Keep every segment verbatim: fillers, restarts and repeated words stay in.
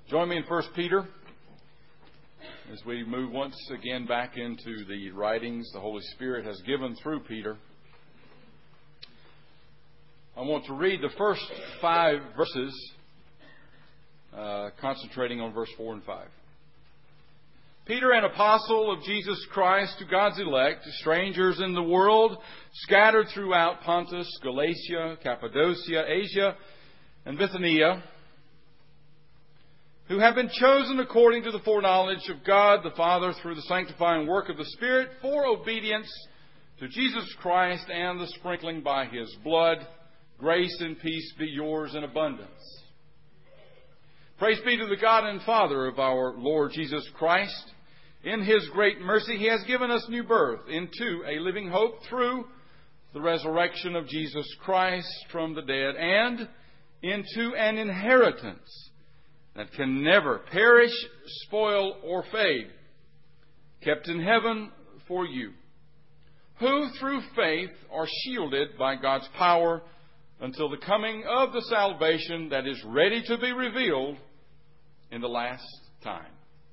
Join me in First Peter as we move once again back into the writings the Holy Spirit has given through Peter. I want to read the first five verses, uh, concentrating on verse four and five. Peter, an apostle of Jesus Christ, to God's elect, strangers in the world, scattered throughout Pontus, Galatia, Cappadocia, Asia, and Bithynia, who have been chosen according to the foreknowledge of God the Father through the sanctifying work of the Spirit for obedience to Jesus Christ and the sprinkling by His blood. Grace and peace be yours in abundance. Praise be to the God and Father of our Lord Jesus Christ. In His great mercy He has given us new birth into a living hope through the resurrection of Jesus Christ from the dead, and into an inheritance that can never perish, spoil, or fade, kept in heaven for you, who through faith are shielded by God's power until the coming of the salvation that is ready to be revealed in the last time.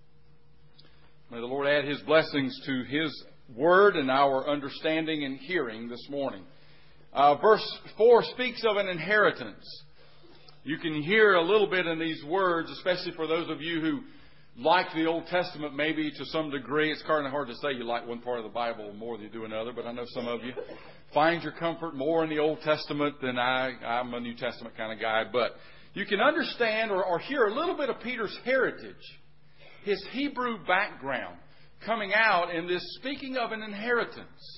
May the Lord add His blessings to His word and our understanding and hearing this morning. Uh, verse four speaks of an inheritance. You can hear a little bit in these words, especially for those of you who like the Old Testament maybe to some degree. It's kind of hard to say you like one part of the Bible more than you do another, but I know some of you find your comfort more in the Old Testament than I. I'm a New Testament kind of guy. But you can understand or, or hear a little bit of Peter's heritage, his Hebrew background coming out in this speaking of an inheritance.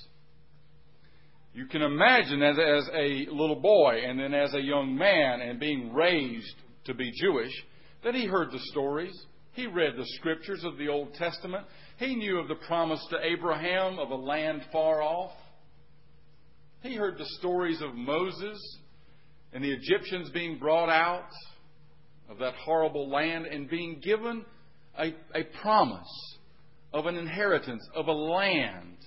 You can imagine as, as a little boy and then as a young man and being raised to be Jewish, that he heard the stories. He read the scriptures of the Old Testament. He knew of the promise to Abraham of a land far off. He heard the stories of Moses and the Egyptians being brought out of that horrible land and being given a, a promise of an inheritance, of a land.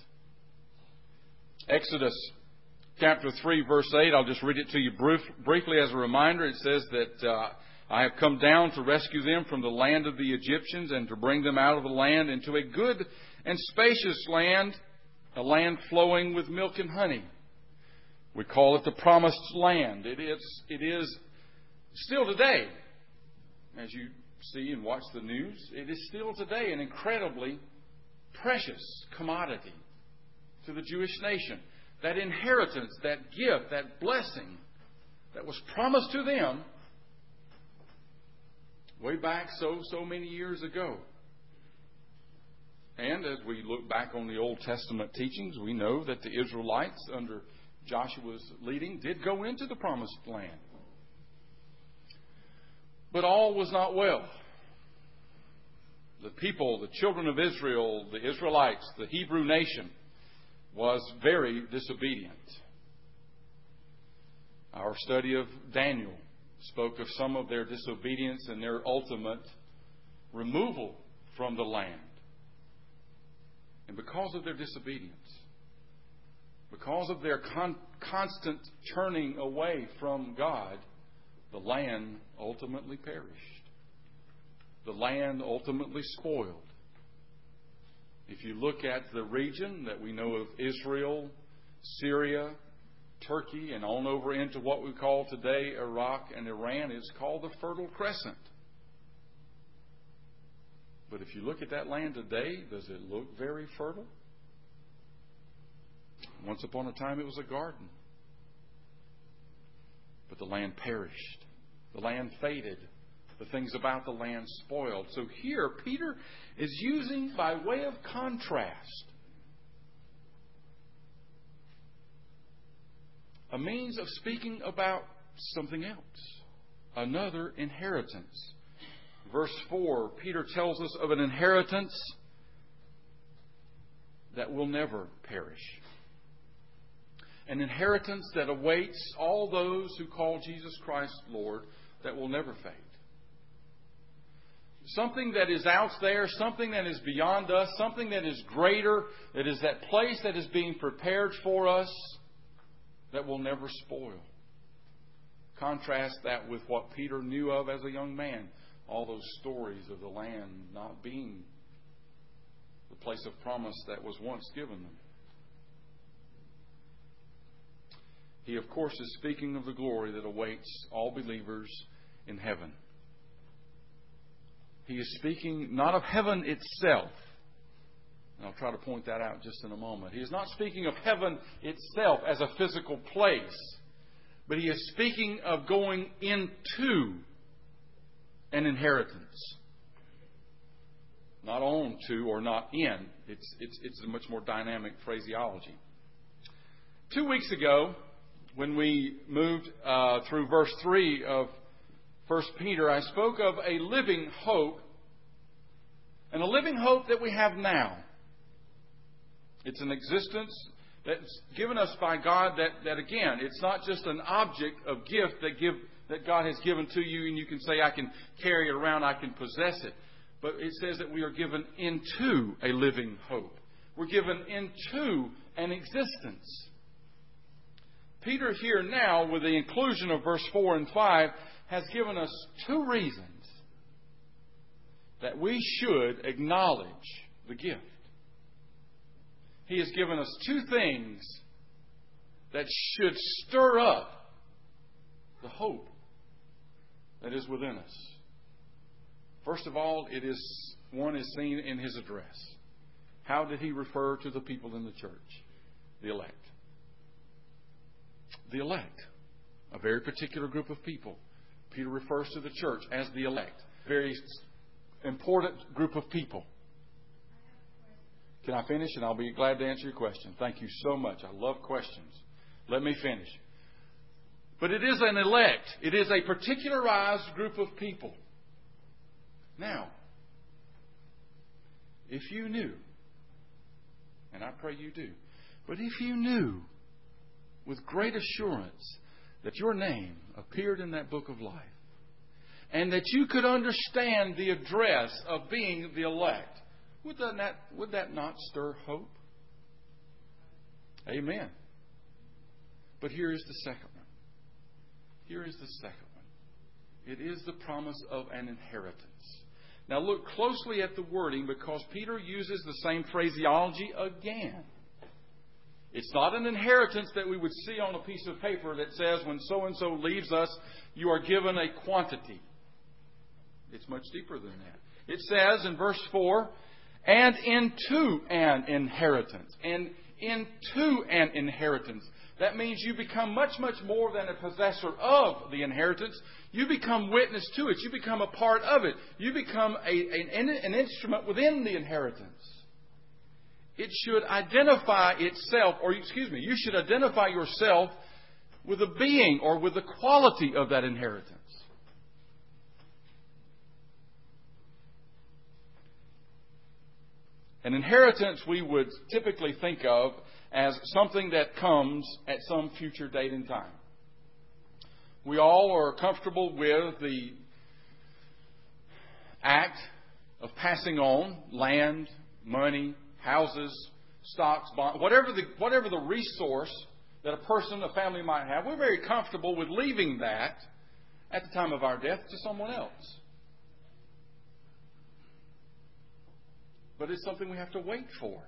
Exodus chapter three, verse eight, I'll just read it to you brief, briefly as a reminder. It says that uh, I have come down to rescue them from the land of the Egyptians and to bring them out of the land into a good and spacious land, a land flowing with milk and honey. We call it the Promised Land. It is, it is still today, as you see and watch the news, it is still today an incredibly precious commodity to the Jewish nation. That inheritance, that gift, that blessing that was promised to them way back so, so many years ago. And as we look back on the Old Testament teachings, we know that the Israelites under Joshua's leading did go into the Promised Land. But all was not well. The people, the children of Israel, the Israelites, the Hebrew nation, was very disobedient. Our study of Daniel spoke of some of their disobedience and their ultimate removal from the land. And because of their disobedience, because of their con- constant turning away from God, the land ultimately perished. The land ultimately spoiled. If you look at the region that we know of, Israel, Syria, Turkey, and on over into what we call today Iraq and Iran, it's called the Fertile Crescent. But if you look at that land today, does it look very fertile? Once upon a time it was a garden. But the land perished. The land faded. The things about the land spoiled. So here, Peter is using, by way of contrast, a means of speaking about something else, another inheritance. Verse four, Peter tells us of an inheritance that will never perish. An inheritance that awaits all those who call Jesus Christ Lord, that will never fade. Something that is out there, something that is beyond us, something that is greater, that is that place that is being prepared for us, that will never spoil. Contrast that with what Peter knew of as a young man, all those stories of the land not being the place of promise that was once given them. He, of course, is speaking of the glory that awaits all believers in heaven. He is speaking not of heaven itself. And I'll try to point that out just in a moment. He is not speaking of heaven itself as a physical place, but he is speaking of going into an inheritance. Not on to or not in. It's, it's, it's a much more dynamic phraseology. Two weeks ago, when we moved uh, through verse three of First Peter, I spoke of a living hope, and a living hope that we have now. It's an existence that's given us by God that, that again, it's not just an object of gift that give that God has given to you and you can say, I can carry it around, I can possess it. But it says that we are given into a living hope. We're given into an existence. Peter here now, with the inclusion of verse four and five, has given us two reasons that we should acknowledge the gift. He has given us two things that should stir up the hope that is within us. First of all, it is one is seen in his address. How did he refer to the people in the church? The elect. The elect. A very particular group of people. Peter refers to the church as the elect. Very important group of people. Can I finish? And I'll be glad to answer your question. Thank you so much. I love questions. Let me finish. But it is an elect. It is a particularized group of people. Now, if you knew, and I pray you do, but if you knew with great assurance that your name appeared in that book of life, and that you could understand the address of being the elect, would that not, would that not stir hope? Amen. But here is the second one. Here is the second one. It is the promise of an inheritance. Now look closely at the wording, because Peter uses the same phraseology again. It's not an inheritance that we would see on a piece of paper that says when so-and-so leaves us, you are given a quantity. It's much deeper than that. It says in verse four, and into an inheritance. And into an inheritance. That means you become much, much more than a possessor of the inheritance. You become witness to it. You become a part of it. You become a, an, an instrument within the inheritance. It should identify itself, or excuse me, you should identify yourself with the being or with the quality of that inheritance. An inheritance we would typically think of as something that comes at some future date and time. We all are comfortable with the act of passing on land, money, houses, stocks, bonds, whatever the, whatever the resource that a person, a family might have. We're very comfortable with leaving that at the time of our death to someone else. But it's something we have to wait for.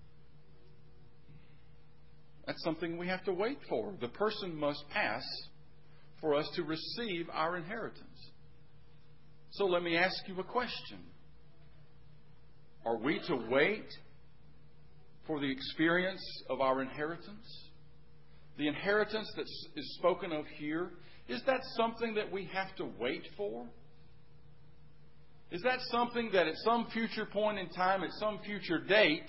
That's something we have to wait for. The person must pass for us to receive our inheritance. So let me ask you a question. Are we to wait for the experience of our inheritance? The inheritance that is spoken of here, is that something that we have to wait for? Is that something that at some future point in time, at some future date,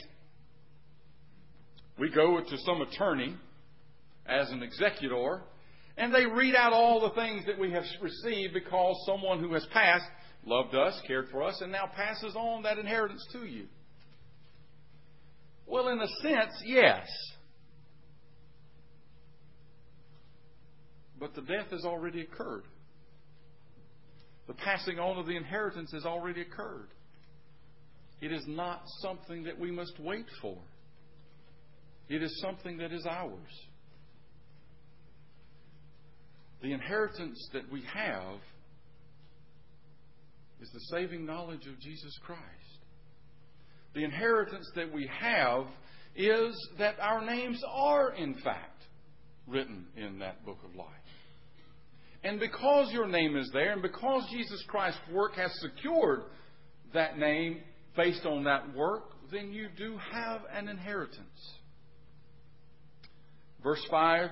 we go to some attorney as an executor, and they read out all the things that we have received because someone who has passed loved us, cared for us, and now passes on that inheritance to you? Well, in a sense, yes. But the death has already occurred. The passing on of the inheritance has already occurred. It is not something that we must wait for. It is something that is ours. The inheritance that we have is the saving knowledge of Jesus Christ. The inheritance that we have is that our names are, in fact, written in that book of life. And because your name is there, and because Jesus Christ's work has secured that name based on that work, then you do have an inheritance. Verse five,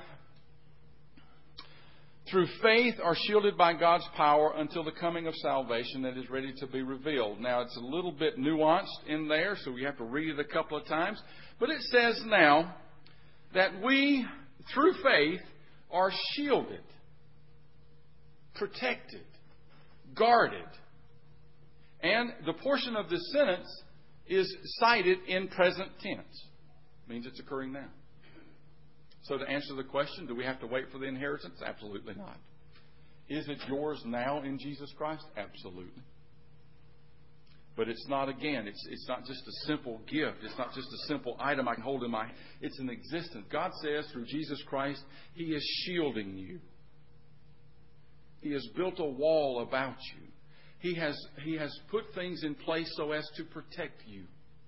through faith are shielded by God's power until the coming of salvation that is ready to be revealed. Now, it's a little bit nuanced in there, so we have to read it a couple of times. But it says now that we, through faith, are shielded, protected, guarded. And the portion of this sentence is cited in present tense. It means it's occurring now. So to answer the question, do we have to wait for the inheritance? Absolutely not. Is it yours now in Jesus Christ? Absolutely. But it's not, again, it's, it's not just a simple gift. It's not just a simple item I can hold in my hand. It's an existence. God says through Jesus Christ, He is shielding you. He has built a wall about you. He has, he has put things in place so as to protect you.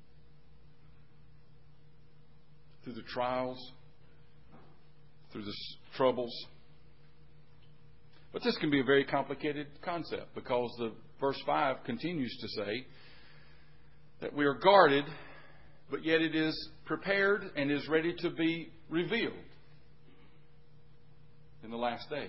Through the trials, through the troubles. But this can be a very complicated concept because the verse five continues to say that we are guarded, but yet it is prepared and is ready to be revealed in the last days.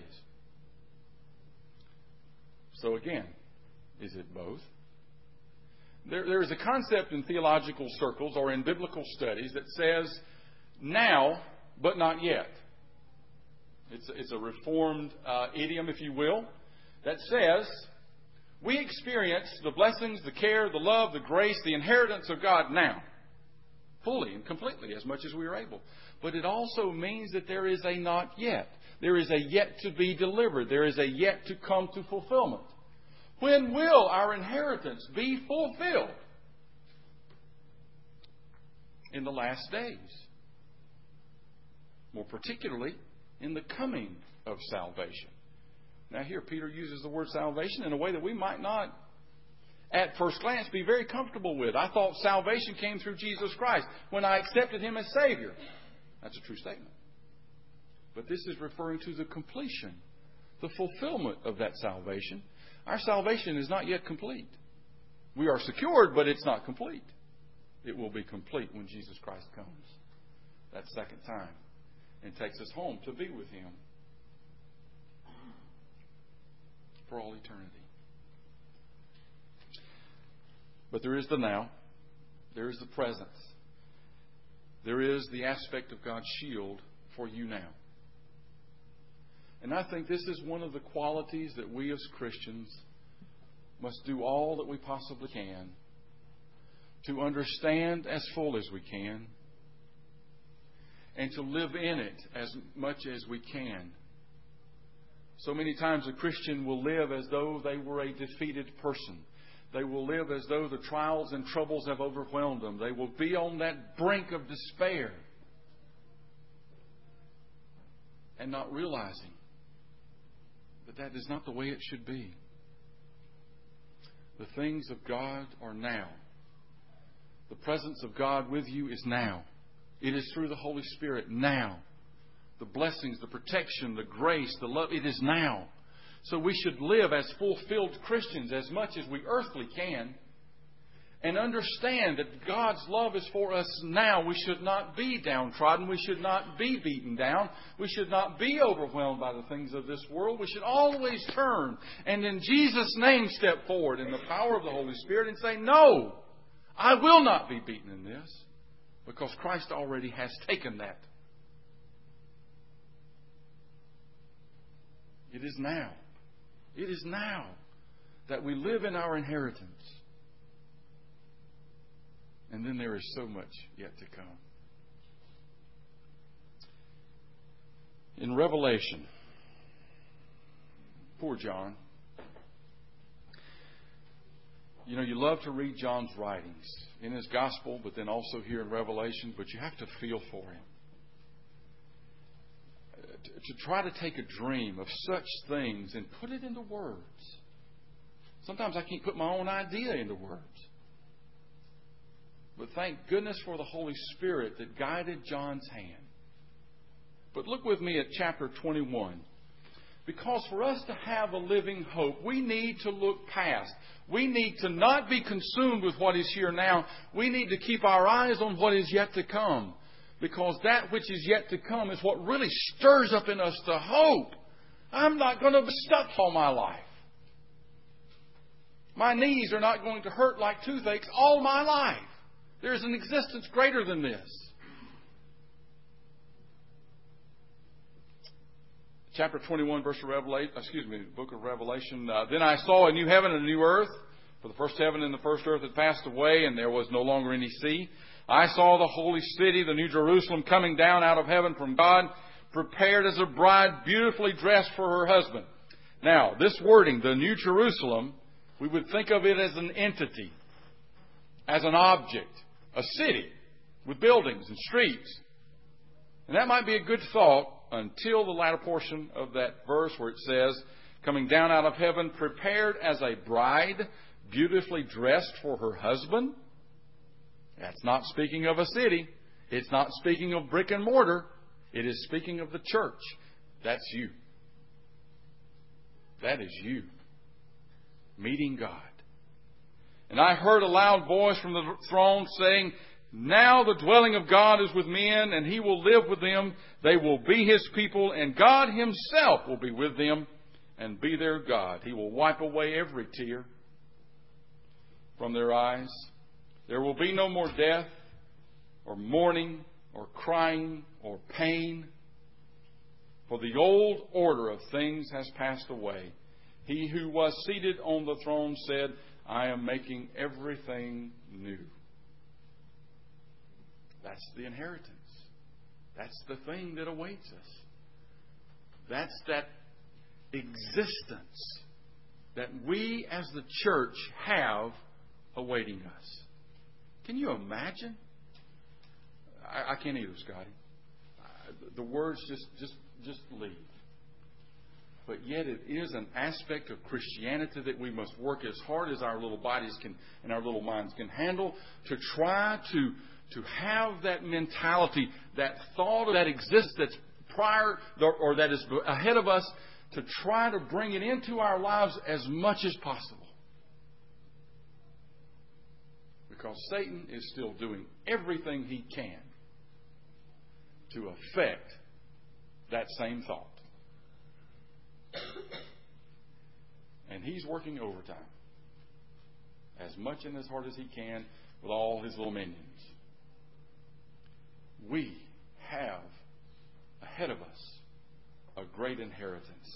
So again, is it both? There, there is a concept in theological circles or in biblical studies that says now, but not yet. It's a, it's a reformed uh, idiom, if you will, that says we experience the blessings, the care, the love, the grace, the inheritance of God now, fully and completely, as much as we are able. But it also means that there is a not yet. There is a yet to be delivered. There is a yet to come to fulfillment. When will our inheritance be fulfilled? In the last days. More particularly, in the coming of salvation. Now here, Peter uses the word salvation in a way that we might not, at first glance, be very comfortable with. I thought salvation came through Jesus Christ when I accepted Him as Savior. That's a true statement. But this is referring to the completion, the fulfillment of that salvation. Our salvation is not yet complete. We are secured, but it's not complete. It will be complete when Jesus Christ comes that second time and takes us home to be with Him for all eternity. But there is the now. There is the presence. There is the aspect of God's shield for you now. And I think this is one of the qualities that we as Christians must do all that we possibly can to understand as full as we can and to live in it as much as we can. So many times a Christian will live as though they were a defeated person. They will live as though the trials and troubles have overwhelmed them. They will be on that brink of despair and not realizing that that is not the way it should be. The things of God are now. The presence of God with you is now. It is through the Holy Spirit now. The blessings, the protection, the grace, the love, it is now. So we should live as fulfilled Christians as much as we earthly can and understand that God's love is for us now. We should not be downtrodden. We should not be beaten down. We should not be overwhelmed by the things of this world. We should always turn and in Jesus' name step forward in the power of the Holy Spirit and say, no, I will not be beaten in this because Christ already has taken that. It is now. It is now that we live in our inheritance. And then there is so much yet to come. In Revelation, poor John. You know, you love to read John's writings in his gospel, but then also here in Revelation, but you have to feel for him. To try to take a dream of such things and put it into words Sometimes I can't put my own idea into words. But thank goodness for the Holy Spirit that guided John's hand. But look with me at chapter twenty-one. Because for us to have a living hope, we need to look past. We need to not be consumed with what is here now. We need to keep our eyes on what is yet to come. Because that which is yet to come is what really stirs up in us the hope. I'm not going to be stuck all my life. My knees are not going to hurt like toothaches all my life. There's an existence greater than this. Chapter twenty-one, verse of Revelation, excuse me, book of Revelation. Uh, then I saw a new heaven and a new earth. For the first heaven and the first earth had passed away, and there was no longer any sea. I saw the holy city, the new Jerusalem, coming down out of heaven from God, prepared as a bride beautifully dressed for her husband. Now, this wording, the new Jerusalem, we would think of it as an entity, as an object, a city with buildings and streets. And that might be a good thought until the latter portion of that verse where it says, coming down out of heaven, prepared as a bride, beautifully dressed for her husband. That's not speaking of a city. It's not speaking of brick and mortar. It is speaking of the church. That's you. That is you. Meeting God. And I heard a loud voice from the throne saying, now the dwelling of God is with men, and He will live with them. They will be His people, and God Himself will be with them and be their God. He will wipe away every tear from their eyes. There will be no more death, or mourning, or crying, or pain. For the old order of things has passed away. He who was seated on the throne said, I am making everything new. That's the inheritance. That's the thing that awaits us. That's that existence that we as the church have awaiting us. Can you imagine? I, I can't either, Scotty. The words just, just, just leave. But yet it is an aspect of Christianity that we must work as hard as our little bodies can and our little minds can handle to try to To have that mentality, that thought that exists, that's prior or that is ahead of us, to try to bring it into our lives as much as possible. Because Satan is still doing everything he can to affect that same thought. And he's working overtime, as much and as hard as he can with all his little minions. We have ahead of us a great inheritance.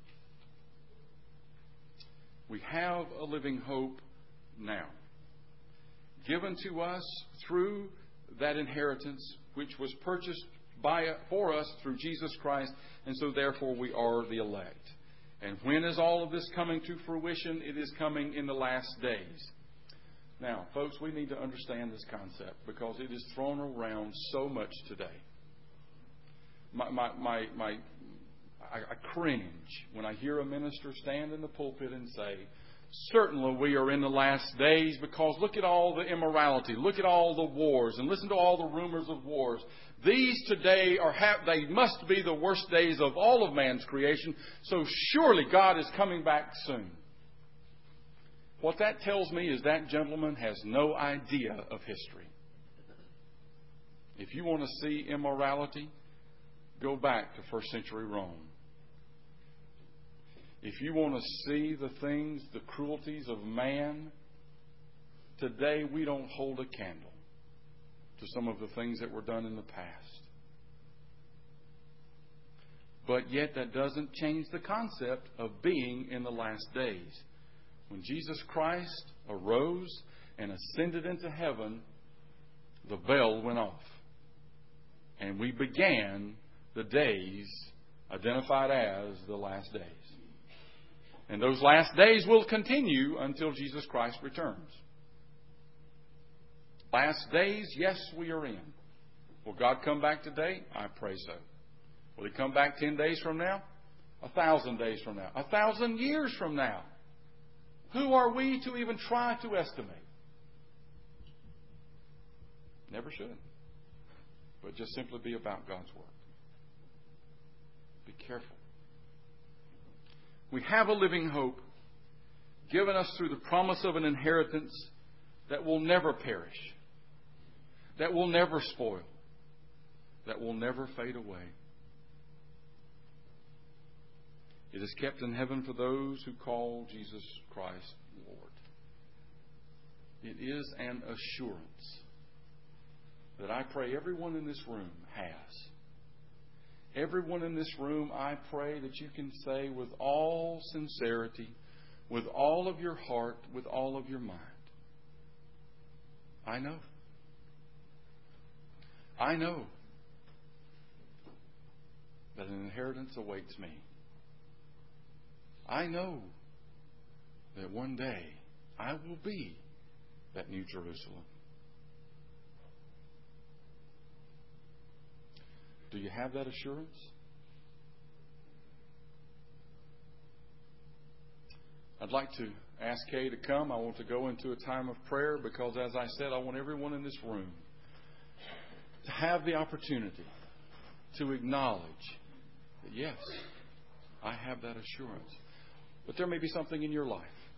We have a living hope now, given to us through that inheritance which was purchased by for us through Jesus Christ, and so therefore we are the elect. And when is all of this coming to fruition? It is coming in the last days. Now, folks, we need to understand this concept because it is thrown around so much today. My, my, my, my, I, I cringe when I hear a minister stand in the pulpit and say, certainly we are in the last days because look at all the immorality, look at all the wars, and listen to all the rumors of wars. These today are ha- they must be the worst days of all of man's creation, so surely God is coming back soon. What that tells me is that gentleman has no idea of history. If you want to see immorality, go back to first century Rome. If you want to see the things, the cruelties of man, today we don't hold a candle to some of the things that were done in the past. But yet that doesn't change the concept of being in the last days. When Jesus Christ arose and ascended into heaven, the bell went off. And we began the days identified as the last days. And those last days will continue until Jesus Christ returns. Last days, yes, we are in. Will God come back today? I pray so. Will He come back ten days from now? A thousand days from now? A thousand years from now? Who are we to even try to estimate? Never should. But just simply be about God's work. Be careful. We have a living hope given us through the promise of an inheritance that will never perish, that will never spoil, that will never fade away. It is kept in heaven for those who call Jesus Christ Lord. It is an assurance that I pray everyone in this room has. Everyone in this room, I pray that you can say with all sincerity, with all of your heart, with all of your mind, I know. I know that an inheritance awaits me. I know that one day I will be that New Jerusalem. Do you have that assurance? I'd like to ask Kay to come. I want to go into a time of prayer because, as I said, I want everyone in this room to have the opportunity to acknowledge that, yes, I have that assurance. But there may be something in your life.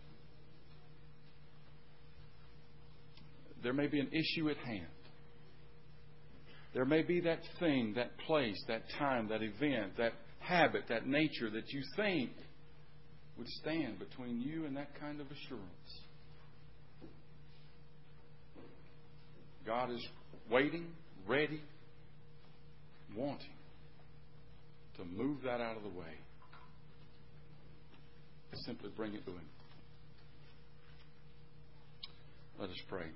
There may be an issue at hand. There may be that thing, that place, that time, that event, that habit, that nature that you think would stand between you and that kind of assurance. God is waiting, ready, wanting to move that out of the way. Simply bring it to Him. Let us pray.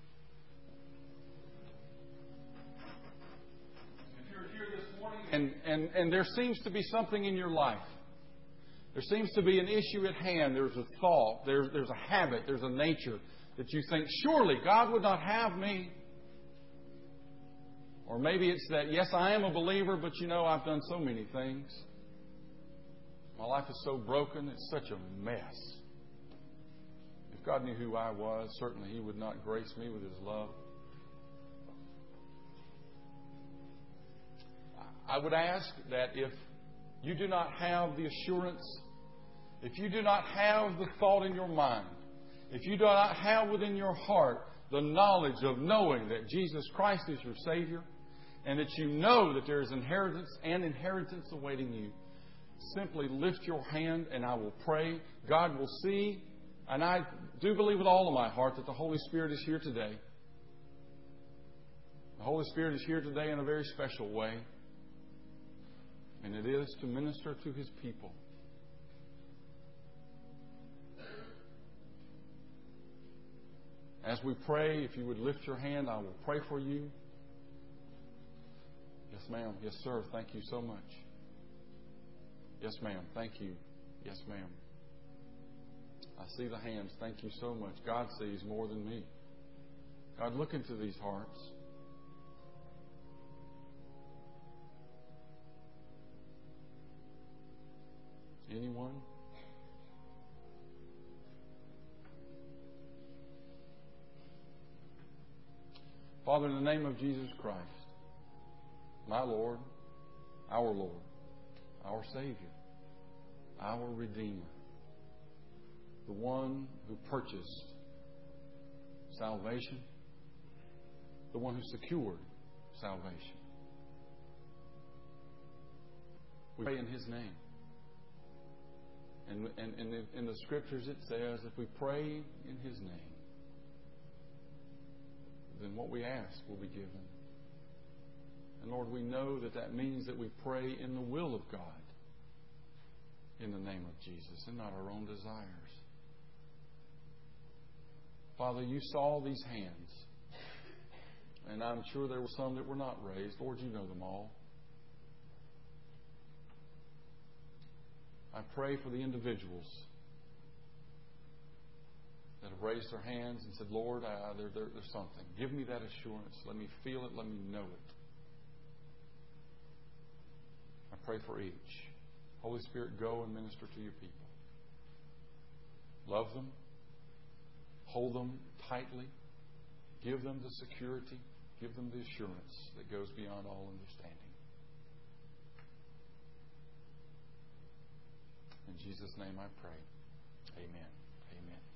If you're here this morning and, and, and there seems to be something in your life, there seems to be an issue at hand, there's a thought, there's, there's a habit, there's a nature that you think, surely God would not have me. Or maybe it's that, yes, I am a believer, but you know, I've done so many things. My life is so broken, it's such a mess. If God knew who I was, certainly He would not grace me with His love. I would ask that if you do not have the assurance, if you do not have the thought in your mind, if you do not have within your heart the knowledge of knowing that Jesus Christ is your Savior, and that you know that there is inheritance and inheritance awaiting you, simply lift your hand and I will pray. God will see. And I do believe with all of my heart that the Holy Spirit is here today. The Holy Spirit is here today in a very special way. And it is to minister to His people. As we pray, if you would lift your hand, I will pray for you. Yes, ma'am. Yes, sir. Thank you so much. Yes, ma'am. Thank you. Yes, ma'am. I see the hands. Thank you so much. God sees more than me. God, look into these hearts. Anyone? Father, in the name of Jesus Christ, my Lord, our Lord, our Savior, our Redeemer, the one who purchased salvation, the one who secured salvation. We pray in His name. And, and, and in the Scriptures it says, if we pray in His name, then what we ask will be given. And Lord, we know that that means that we pray in the will of God, in the name of Jesus, and not our own desires. Father, you saw these hands, and I'm sure there were some that were not raised. Lord, you know them all. I pray for the individuals that have raised their hands and said, Lord, uh, there, there, there's something. Give me that assurance. Let me feel it. Let me know it. I pray for each. Holy Spirit, go and minister to your people. Love them. Hold them tightly. Give them the security. Give them the assurance that goes beyond all understanding. In Jesus' name I pray. Amen. Amen.